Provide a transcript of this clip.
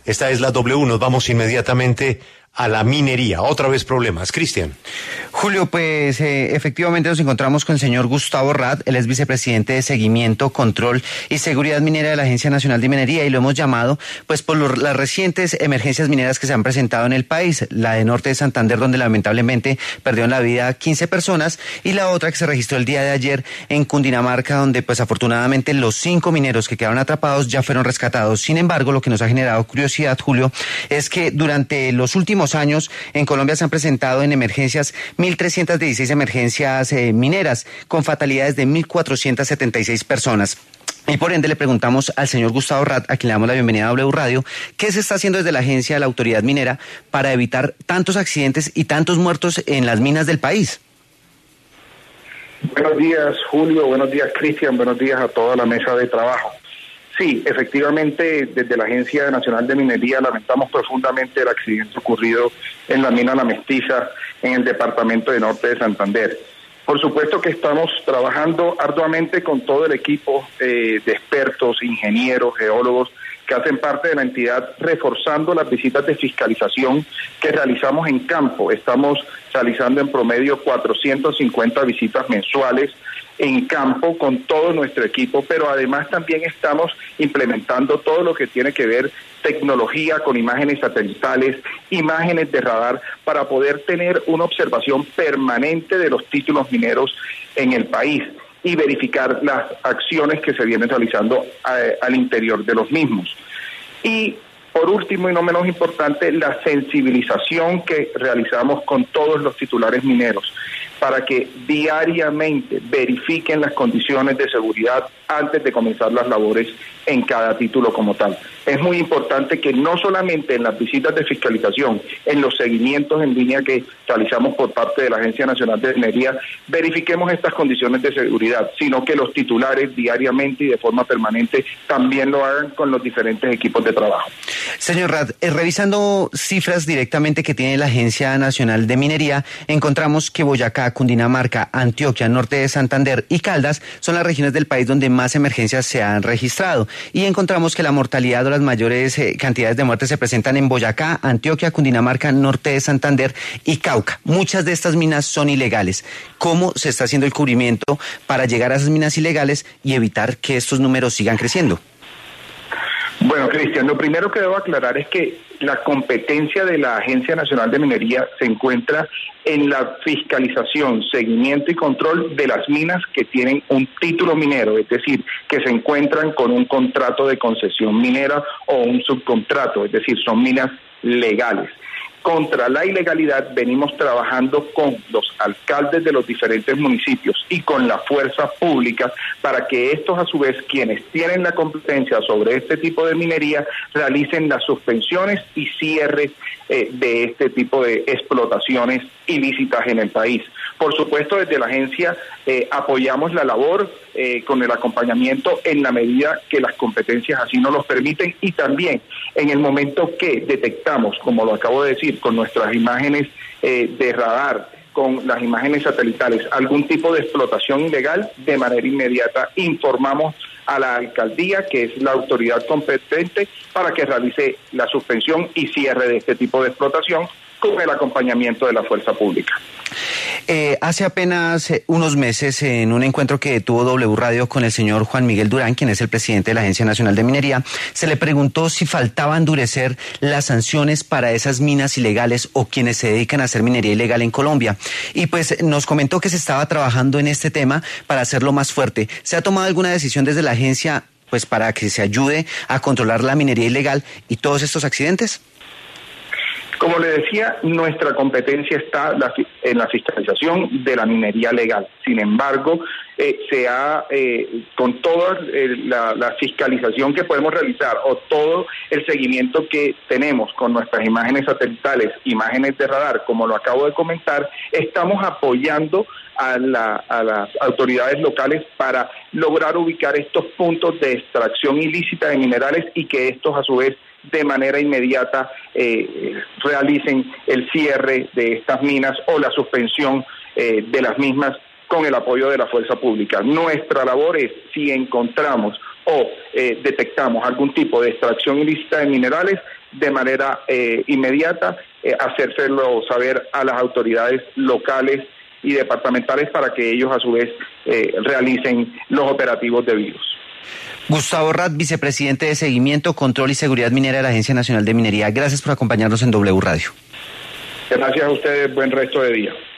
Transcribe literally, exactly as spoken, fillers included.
Esta es la W. Nos vamos inmediatamente a la minería. Otra vez problemas. Cristian. Julio, pues eh, efectivamente nos encontramos con el señor Gustavo Rath. Él es vicepresidente de Seguimiento, Control y Seguridad Minera de la Agencia Nacional de Minería, y lo hemos llamado pues por lo, las recientes emergencias mineras que se han presentado en el país. La de Norte de Santander, donde lamentablemente perdieron la vida quince personas, y la otra que se registró el día de ayer en Cundinamarca, donde pues afortunadamente los cinco mineros que quedaron atrapados ya fueron rescatados. Sin embargo, lo que nos ha generado curiosidad, Julio, es que durante los últimos años en Colombia se han presentado en emergencias mil trescientas dieciséis emergencias eh, mineras con fatalidades de mil cuatrocientas setenta y seis personas. Y por ende le preguntamos al señor Gustavo Rath, a quien le damos la bienvenida a W Radio, ¿qué se está haciendo desde la agencia de la autoridad minera para evitar tantos accidentes y tantos muertos en las minas del país? Buenos días, Julio. Buenos días, Cristian. Buenos días a toda la mesa de trabajo. Sí, efectivamente, desde la Agencia Nacional de Minería lamentamos profundamente el accidente ocurrido en la mina La Mestiza, en el departamento de Norte de Santander. Por supuesto que estamos trabajando arduamente con todo el equipo eh, de expertos, ingenieros, geólogos, que hacen parte de la entidad, reforzando las visitas de fiscalización que realizamos en campo. Estamos realizando en promedio cuatrocientas cincuenta visitas mensuales en campo con todo nuestro equipo, pero además también estamos implementando todo lo que tiene que ver tecnología con imágenes satelitales, imágenes de radar, para poder tener una observación permanente de los títulos mineros en el país y verificar las acciones que se vienen realizando a, al interior de los mismos. Y por último y no menos importante, la sensibilización que realizamos con todos los titulares mineros para que diariamente verifiquen las condiciones de seguridad antes de comenzar las labores en cada título como tal. Es muy importante que no solamente en las visitas de fiscalización, en los seguimientos en línea que realizamos por parte de la Agencia Nacional de Minería, verifiquemos estas condiciones de seguridad, sino que los titulares diariamente y de forma permanente también lo hagan con los diferentes equipos de trabajo. Señor Rath, eh, revisando cifras directamente que tiene la Agencia Nacional de Minería, encontramos que Boyacá, Cundinamarca, Antioquia, Norte de Santander y Caldas son las regiones del país donde más emergencias se han registrado, y encontramos que la mortalidad o las mayores eh, cantidades de muertes se presentan en Boyacá, Antioquia, Cundinamarca, Norte de Santander y Cauca. Muchas de estas minas son ilegales. ¿Cómo se está haciendo el cubrimiento para llegar a esas minas ilegales y evitar que estos números sigan creciendo? Bueno, Cristian, lo primero que debo aclarar es que la competencia de la Agencia Nacional de Minería se encuentra en la fiscalización, seguimiento y control de las minas que tienen un título minero, es decir, que se encuentran con un contrato de concesión minera o un subcontrato, es decir, son minas legales. Contra la ilegalidad venimos trabajando con los alcaldes de los diferentes municipios y con la fuerza pública para que estos, a su vez, quienes tienen la competencia sobre este tipo de minería, realicen las suspensiones y cierres eh, de este tipo de explotaciones ilícitas en el país. Por supuesto, desde la agencia eh, apoyamos la labor eh, con el acompañamiento en la medida que las competencias así nos los permiten, y también en el momento que detectamos, como lo acabo de decir, con nuestras imágenes eh, de radar, con las imágenes satelitales, algún tipo de explotación ilegal, de manera inmediata informamos a la alcaldía, que es la autoridad competente, para que realice la suspensión y cierre de este tipo de explotación con el acompañamiento de la fuerza pública. Eh, hace apenas eh, unos meses, en un encuentro que tuvo W Radio con el señor Juan Miguel Durán, quien es el presidente de la Agencia Nacional de Minería, se le preguntó si faltaba endurecer las sanciones para esas minas ilegales o quienes se dedican a hacer minería ilegal en Colombia. Y pues nos comentó que se estaba trabajando en este tema para hacerlo más fuerte. ¿Se ha tomado alguna decisión desde la agencia pues para que se ayude a controlar la minería ilegal y todos estos accidentes? Como le decía, nuestra competencia está en la fiscalización de la minería legal. Sin embargo, eh, se ha, eh, con toda eh, la, la fiscalización que podemos realizar o todo el seguimiento que tenemos con nuestras imágenes satelitales, imágenes de radar, como lo acabo de comentar, estamos apoyando a, la, a las autoridades locales para lograr ubicar estos puntos de extracción ilícita de minerales y que estos, a su vez, de manera inmediata eh, realicen el cierre de estas minas o la suspensión eh, de las mismas con el apoyo de la fuerza pública. Nuestra labor es, si encontramos o eh, detectamos algún tipo de extracción ilícita de minerales, de manera eh, inmediata, eh, hacérselo saber a las autoridades locales y departamentales para que ellos a su vez eh, realicen los operativos debidos. Gustavo Rath, vicepresidente de Seguimiento, Control y Seguridad Minera de la Agencia Nacional de Minería. Gracias por acompañarnos en W Radio. Gracias a ustedes, buen resto de día.